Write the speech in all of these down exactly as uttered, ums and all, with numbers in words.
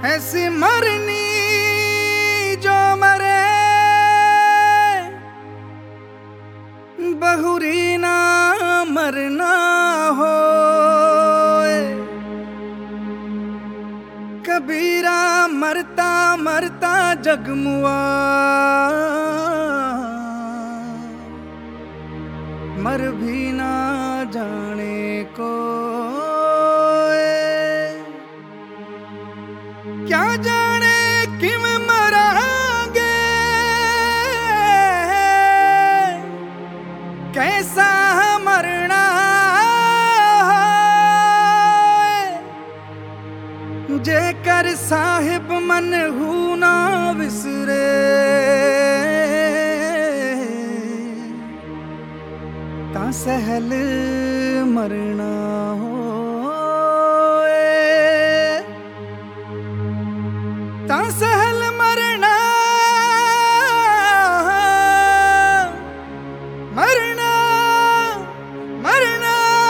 ऐसी मरनी जो मरे बहुरी ना मरना हो। कबीरा मरता मरता जगमुआ मर भी ना जाने को। क्या जाने किम मरांगे कैसा मरना जेकर साहिब मन हूं ना विसरे ता सहल मरना हो। ता सहल मरना मरना मरना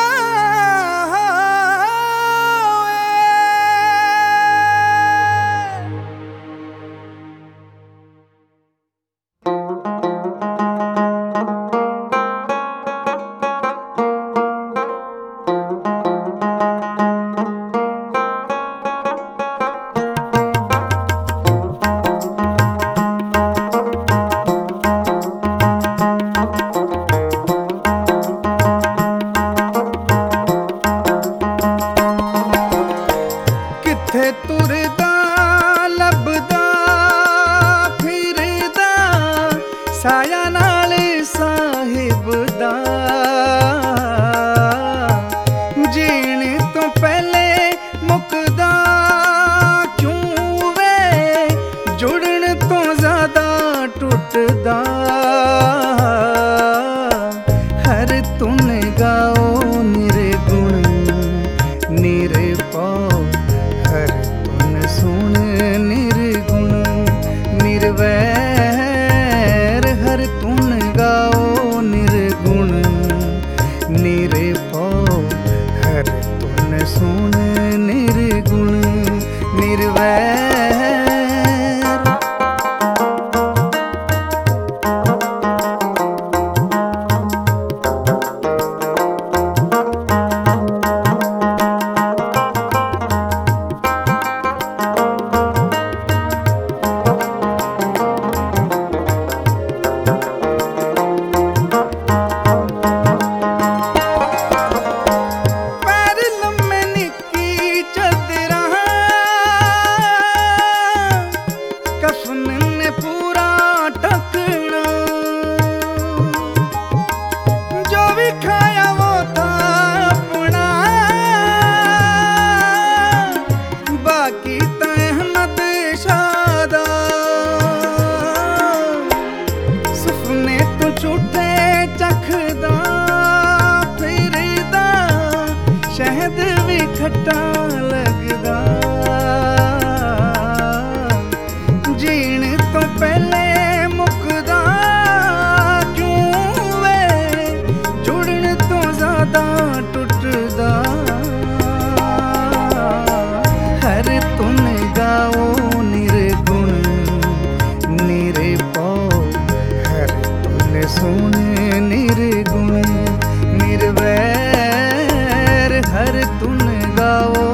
तुरदा लभदा फिरदा साया नाल साहिब दा। जीण तो पहले मुकदा क्यों वे जुड़न तो ज्यादा टुटदा। हर तुन गाओ निर्गुण निरपाओ हर तुन सुन निर्गुण निर्वैर। हर तुन गाओ निर्गुण निरपाओ हर तुन सुन निर्गुण निर्वैर। शहद भी खट्टा लगदा। जीण तो पहले मुकदा क्यों वे जुड़न तो ज्यादा टुटदा। हर तुन गाओ निर्गुण निरपाओ हर तुन सुन निर्गुण निर्वैर। हर तुन गाओ